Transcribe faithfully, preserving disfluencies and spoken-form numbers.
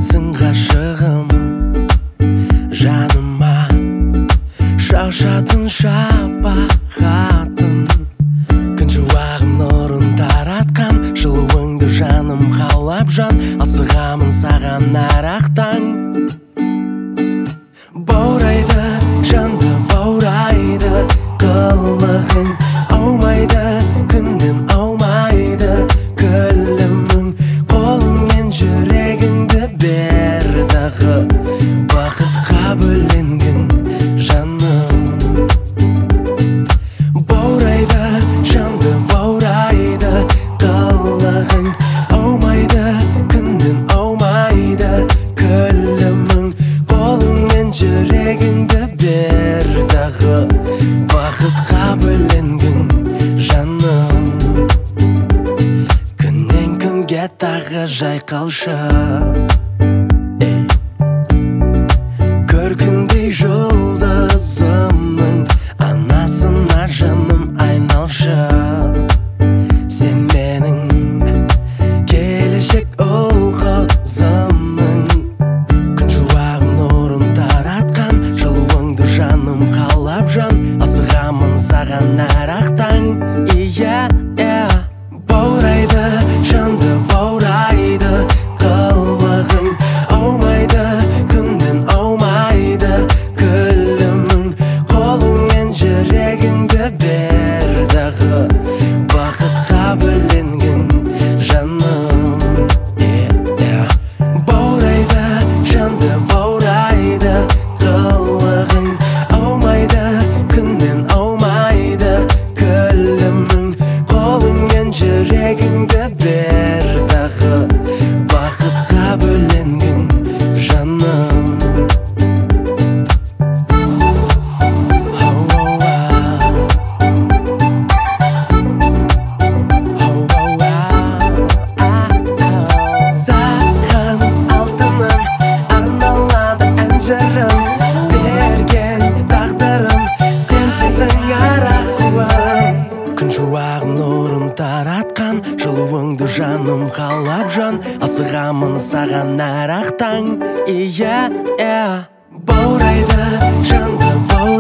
сенсің ғашығым жаныма, шашатын шапағатын, күн шуағым нұрын таратқан, жылуыңды жаным қалап жан, асығамын саған әр-ақ таң. Баурайды, жанды баурайды, қылығың аумайды, күннен аумайды күлімің, қолыңмен жүрегіңді бер дағы, бақытқа бөленгін жаным. Баурайды, жанды баурайды, қылығың аумайды, күннен аумайды күлімің, қолыңмен жүрегіңді бер дағы, бақытқа бөленгін жаным. Күннен күнге тағы жайқалшы, көркіндей жұлдызымның анасына жаным айналшы. Сен менің келешек ұл қызымның, күн шуағым нұрын таратқан, жылуыңды жаным қалап жан, асығамын саған әр-ақ таң. Иә, иә. Баурайды, жанды баурайды, қылығың аумайды, күннен аумайды күлімің, қолыңмен жүрегіңді бер дағы, бақытқа бөленгін жаным. Баурайды, жанды баурайды, қылығың аумайды, күннен аумайды күлімің, қолыңмен жүрегіңді бер дағы, бақытқа бөленгін жаным. Саған алтыным арналады ән жырым, берген тағдырым сенсізің ара қуым. Күн шуағым нұрын таратқан, жылуыңды жаным қалап жан, асығамын саған әр-ақ таң. Иә, иә. Баурайды, жанды баурайды,